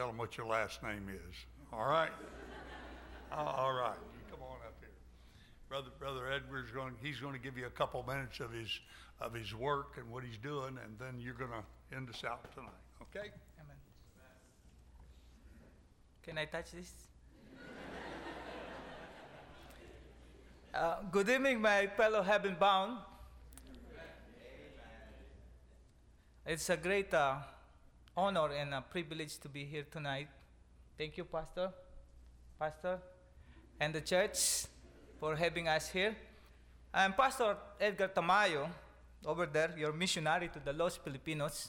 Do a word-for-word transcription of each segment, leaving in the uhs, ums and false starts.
tell them what your last name is. All right? Uh, all right. You come on up here. Brother Brother Edward's going he's going to give you a couple minutes of his of his work and what he's doing, and then you're going to end us out tonight. Okay? Amen. Can I touch this? uh, good evening, my fellow heaven bound. It's a great uh, honor and a privilege to be here tonight. Thank you, Pastor, Pastor, and the church for having us here. I'm Pastor Edgar Tamayo, over there, your missionary to the Lost Filipinos.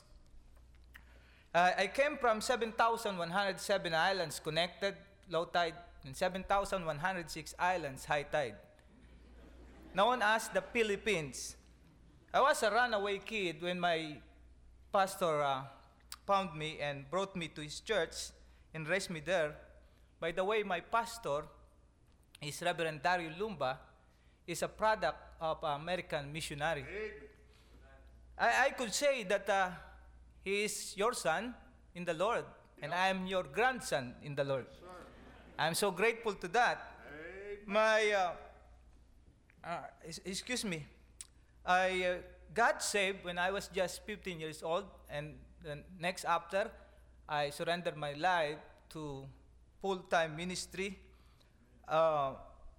Uh, I came from seven thousand one hundred seven islands connected, low tide, and seven thousand one hundred six islands, high tide, known as the Philippines. I was a runaway kid when my pastor uh, found me and brought me to his church and raised me there. By the way, my pastor is Reverend Dario Lumba, is a product of American missionary. I, I could say that uh, he is your son in the Lord, and I am your grandson in the Lord. I'm so grateful to that. My, uh, uh, excuse me, I uh, got saved when I was just fifteen years old, and then next after, I surrendered my life to full-time ministry. Uh,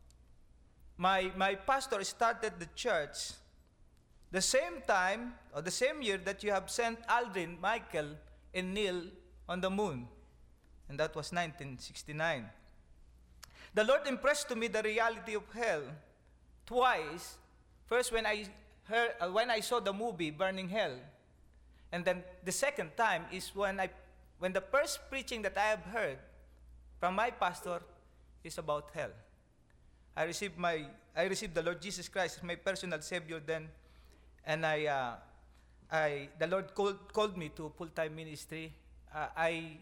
my, my pastor started the church the same time, or the same year that you have sent Aldrin, Michael, and Neil on the moon. And that was nineteen sixty-nine. The Lord impressed to me the reality of hell twice. First, when I heard, uh, when I saw the movie Burning Hell. And then the second time is when I, when the first preaching that I have heard from my pastor is about hell. I received my, I received the Lord Jesus Christ as my personal Savior then, and I, uh, I, the Lord called, called me to full-time ministry. Uh, I,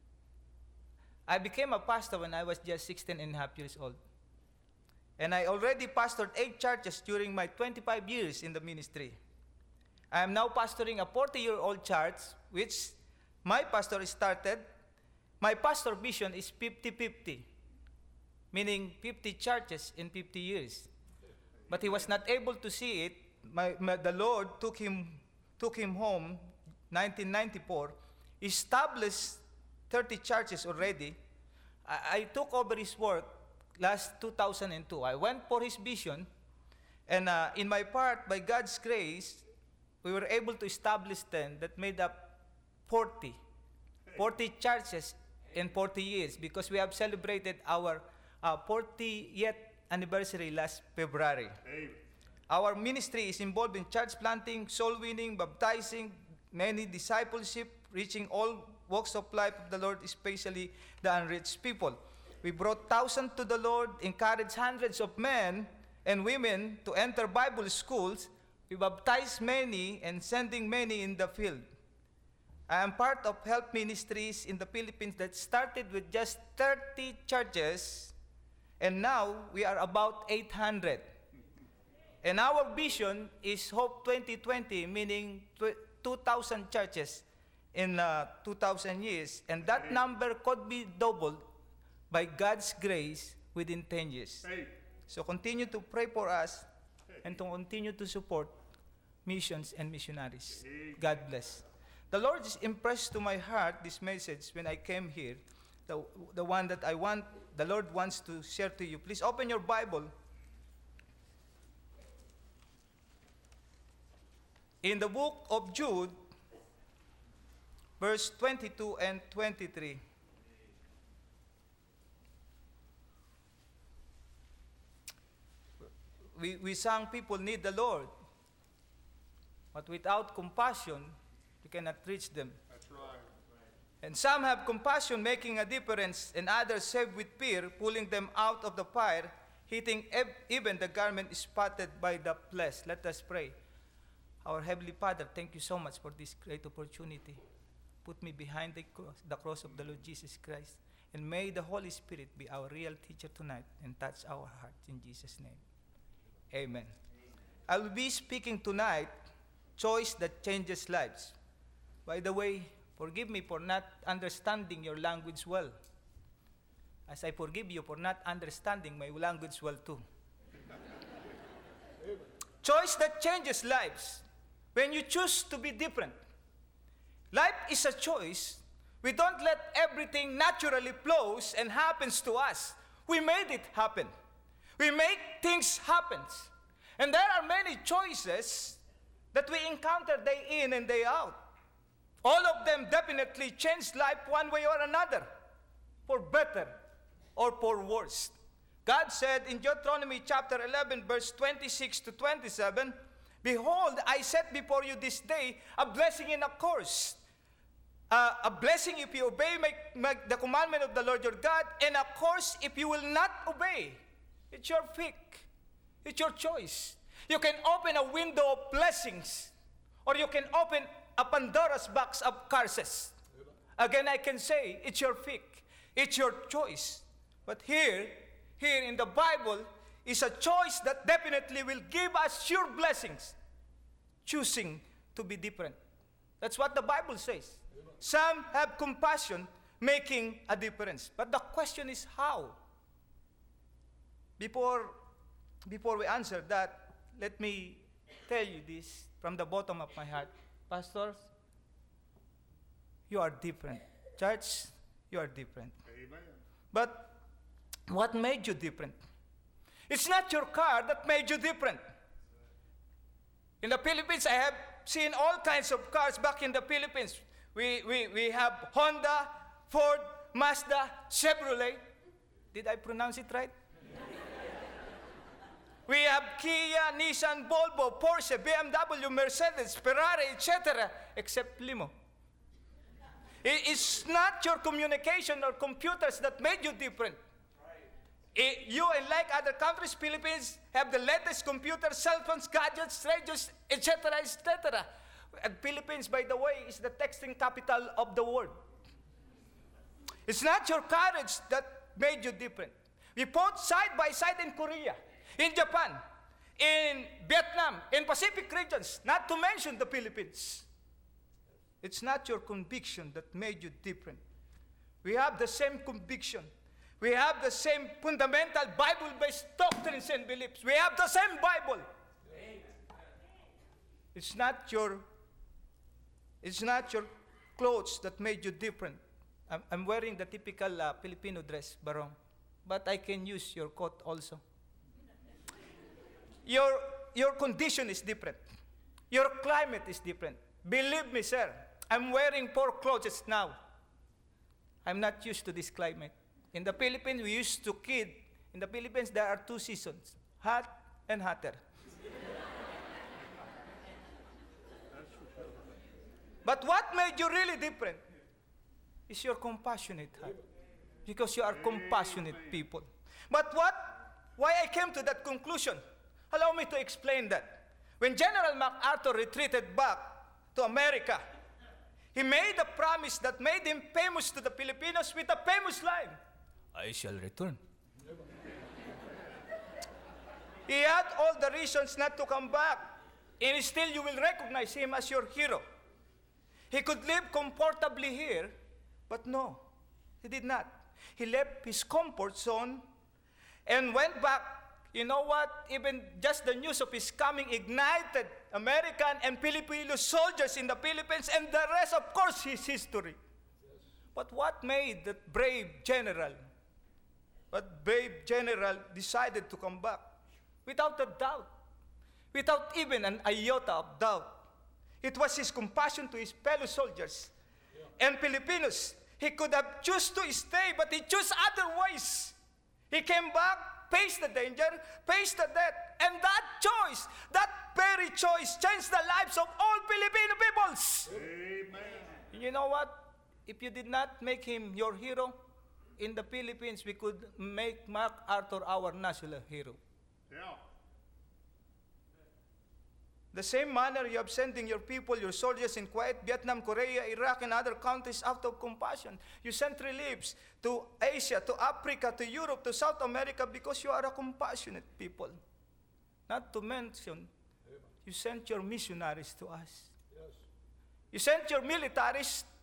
I became a pastor when I was just sixteen and a half years old. And I already pastored eight churches during my twenty-five years in the ministry. I am now pastoring a forty-year-old church, which my pastor started. My pastor vision is fifty fifty, meaning fifty churches in fifty years. But he was not able to see it. My, my, the Lord took him, took him home, nineteen ninety-four, established thirty churches already. I, I took over his work last two thousand two. I went for his vision, and uh, in my part, by God's grace, we were able to establish ten that made up forty. forty churches in forty years, because we have celebrated our uh, fortieth anniversary last February. Amen. Our ministry is involved in church planting, soul winning, baptizing, many discipleship, reaching all walks of life of the Lord, especially the unreached people. We brought thousands to the Lord, encouraged hundreds of men and women to enter Bible schools. We baptized many and sending many in the field. I am part of health ministries in the Philippines that started with just thirty churches, and now we are about eight hundred. And our vision is Hope twenty twenty, meaning two thousand churches in uh, two thousand years. And that number could be doubled by God's grace within ten years. So continue to pray for us and to continue to support missions and missionaries. God bless. The Lord is impressed to my heart this message when I came here, the, the one that I want, the Lord wants to share to you. Please open your Bible in the book of Jude, verse twenty-two and twenty-three. We, we sang people need the Lord, but without compassion, you cannot reach them. That's right. And some have compassion, making a difference, and others save with fear, pulling them out of the fire, hitting ev- even the garment spotted by the flesh. Let us pray. Our Heavenly Father, thank you so much for this great opportunity. Put me behind the cross, the cross of the Lord Jesus Christ, and may the Holy Spirit be our real teacher tonight and touch our hearts in Jesus' name. Amen. I will be speaking tonight, choice that changes lives. By the way, Forgive me for not understanding your language well, as I forgive you for not understanding my language well too. Choice that changes lives. When you choose to be different. Life is a choice. We don't let everything naturally flows and happens to us. We made it happen. We make things happen. And there are many choices that we encounter day in and day out. All of them definitely change life one way or another, for better or for worse. God said in Deuteronomy chapter eleven, verse twenty-six to twenty-seven, behold, I set before you this day a blessing and a curse. Uh, a blessing if you obey my, my, the commandment of the Lord your God, and a curse if you will not obey. It's your pick. It's your choice. You can open a window of blessings, or you can open a Pandora's box of curses. Again, I can say, it's your pick. It's your choice. But here, here in the Bible, is a choice that definitely will give us sure blessings. Choosing to be different. That's what the Bible says. Some have compassion, making a difference. But the question is how? Before, before we answer that, let me tell you this from the bottom of my heart. Pastors, you are different. Church, you are different. Amen. But what made you different? It's not your car that made you different. In the Philippines, I have seen all kinds of cars back in the Philippines. We, we, we have Honda, Ford, Mazda, Chevrolet. Did I pronounce it right? We have Kia, Nissan, Volvo, Porsche, B M W, Mercedes, Ferrari, et cetera, except limo. It's not your communication or computers that made you different. It, you, unlike other countries, Philippines have the latest computers, cell phones, gadgets, radios, et cetera, et cetera. And Philippines, by the way, is the texting capital of the world. It's not your courage that made you different. We fought side by side in Korea, in Japan, in Vietnam, in Pacific regions, not to mention the Philippines. It's not your conviction that made you different. We have the same conviction. We have the same fundamental Bible-based doctrines and beliefs. We have the same Bible. It's not your, it's not your clothes that made you different. I'm, I'm wearing the typical uh, Filipino dress, Barong, but I can use your coat also. Your, your condition is different. Your climate is different. Believe me, sir, I'm wearing four clothes now. I'm not used to this climate. In the Philippines, we used to kid. In the Philippines, there are two seasons, hot and hotter. But what made you really different is your compassionate heart. Because you are compassionate people. But what, why I came to that conclusion? Allow me to explain that. When General MacArthur retreated back to America, he made a promise that made him famous to the Filipinos with a famous line. I shall return. He had all the reasons not to come back, and still you will recognize him as your hero. He could live comfortably here, but no, he did not. He left his comfort zone and went back. You know what? Even just the news of his coming ignited American and Filipino soldiers in the Philippines, and the rest, of course, is history. Yes. But what made that brave general, that brave general decided to come back? Without a doubt, without even an iota of doubt. It was his compassion to his fellow soldiers yeah. and Filipinos. He could have chosen to stay, but he chose otherwise. He came back, faced the danger, faced the death, and that choice, that very choice, changed the lives of all Filipino peoples. Amen. You know what? If you did not make him your hero, in the Philippines, we could make MacArthur our national hero. Yeah. The same manner you have sending your people, your soldiers in Kuwait, Vietnam, Korea, Iraq, and other countries out of compassion. You sent reliefs to Asia, to Africa, to Europe, to South America because you are a compassionate people. Not to mention, you sent your missionaries to us. Yes. You sent your militaries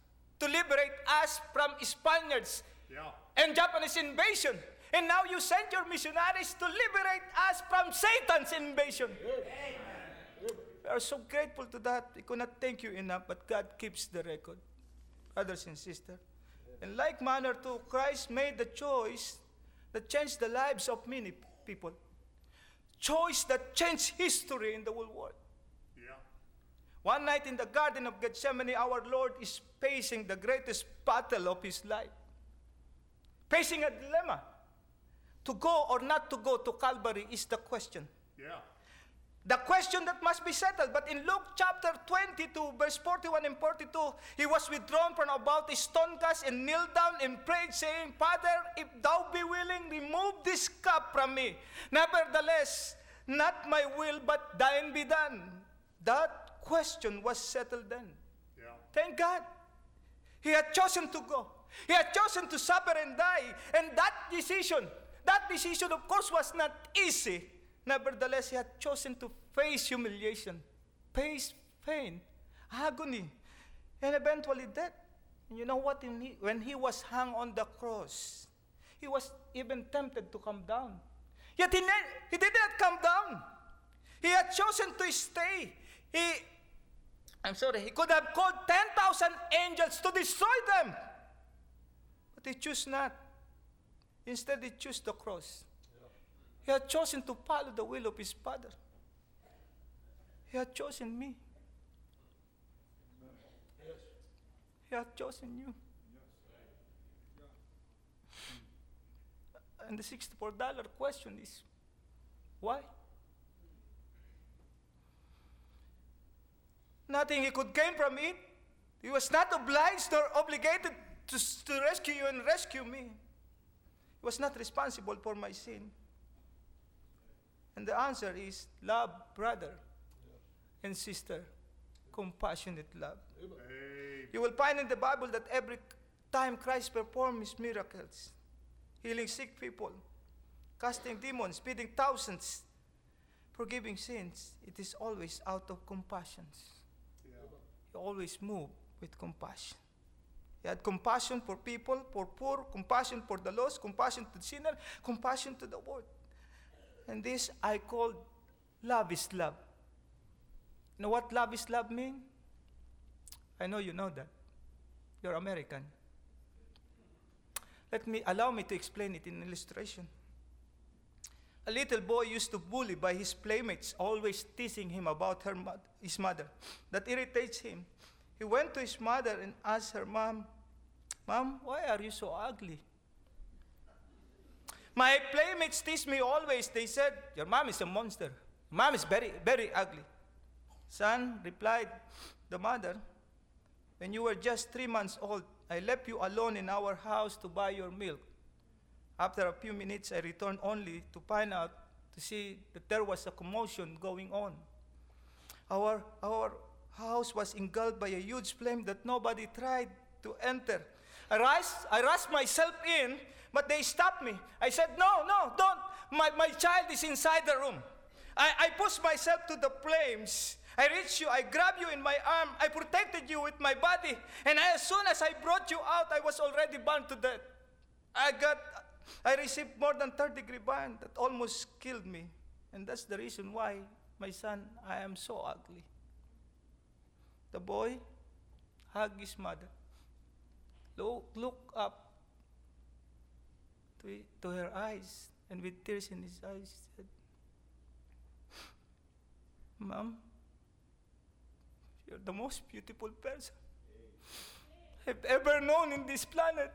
to liberate us from Spaniards Yeah. and Japanese invasion. And now you send your missionaries to liberate us from Satan's invasion. We are so grateful to that. We cannot thank you enough, but God keeps the record. Brothers and sisters. In like manner too, Christ made the choice that changed the lives of many people. Choice that changed history in the whole world. Yeah. One night in the Garden of Gethsemane, our Lord is facing the greatest battle of his life. Facing a dilemma. To go or not to go to Calvary is the question. Yeah. The question that must be settled. But in Luke chapter twenty-two, verse forty-one and forty-two, he was withdrawn from about a stone cast and kneeled down and prayed, saying, Father, if thou be willing, remove this cup from me. Nevertheless, not my will, but thine be done. That question was settled then. Yeah. Thank God. He had chosen to go. He had chosen to suffer and die. And that decision, that decision, of course, was not easy. Nevertheless, he had chosen to face humiliation, face pain, agony, and eventually death. And you know what? In he, when he was hung on the cross, he was even tempted to come down. Yet he, ne- he did not come down. He had chosen to stay. He, I'm sorry, he could have called ten thousand angels to destroy them. But he chose not. Instead, he chose the cross. He had chosen to follow the will of his Father. He had chosen me. He had chosen you. And the sixty-four dollar question is, why? Nothing he could gain from it. He was not obliged or obligated to, to rescue you and rescue me. He was not responsible for my sin. And the answer is love, brother and sister, compassionate love. Amen. You will find in the Bible that every time Christ performed his miracles, healing sick people, casting demons, feeding thousands, forgiving sins, it is always out of compassion. Yeah. He always moved with compassion. He had compassion for people, for poor, compassion for the lost, compassion to the sinner, compassion to the world. And this I call love is love. You know what love is love mean? I know you know that. You're American. Let me, allow me to explain it in illustration. A little boy used to bully by his playmates, always teasing him about her, his mother. That irritates him. He went to his mother and asked her, Mom, Mom, why are you so ugly? My playmates tease me always. They said, your mom is a monster. Mom is very, very ugly. Son, replied the mother, when you were just three months old, I left you alone in our house to buy your milk. After a few minutes, I returned only to find out, to see that there was a commotion going on. Our, our house was engulfed by a huge flame that nobody tried to enter. I rushed, I rushed myself in, but they stopped me. I said, no, no, don't. My, my child is inside the room. I, I pushed myself to the flames. I reached you, I grabbed you in my arm, I protected you with my body, and I, as soon as I brought you out, I was already burned to death. I got, I received more than third degree burn that almost killed me. And that's the reason why, my son, I am so ugly. The boy hugged his mother, look, look up to, to her eyes, and with tears in his eyes, said, Mom, you're the most beautiful person I've ever known in this planet.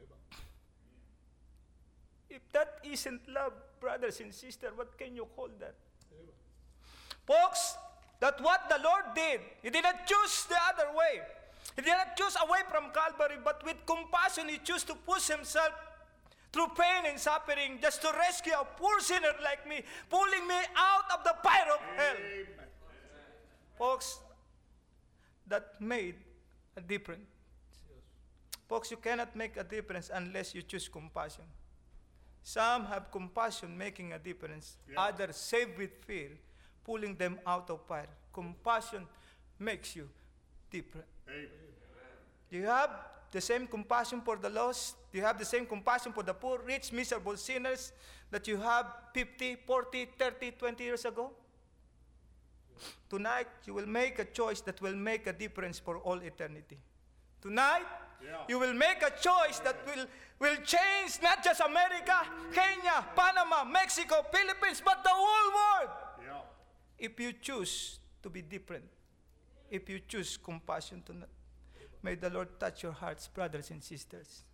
If that isn't love, brothers and sisters, what can you call that? Folks, that's what the Lord did. He did not choose the other way. He did not choose away from Calvary, but with compassion, he chose to push himself through pain and suffering just to rescue a poor sinner like me, pulling me out of the fire of hell. Amen. Folks, that made a difference. Folks, you cannot make a difference unless you choose compassion. Some have compassion making a difference. Yeah. Others save with fear, pulling them out of fire. Compassion makes you different. Amen. Do you have the same compassion for the lost? Do you have the same compassion for the poor, rich, miserable sinners that you have fifty, forty, thirty, twenty years ago? Tonight, you will make a choice that will make a difference for all eternity. Tonight, yeah. you will make a choice that will, will change not just America, Kenya, Panama, Mexico, Philippines, but the whole world. Yeah. If you choose to be different, if you choose compassion tonight, may the Lord touch your hearts, brothers and sisters.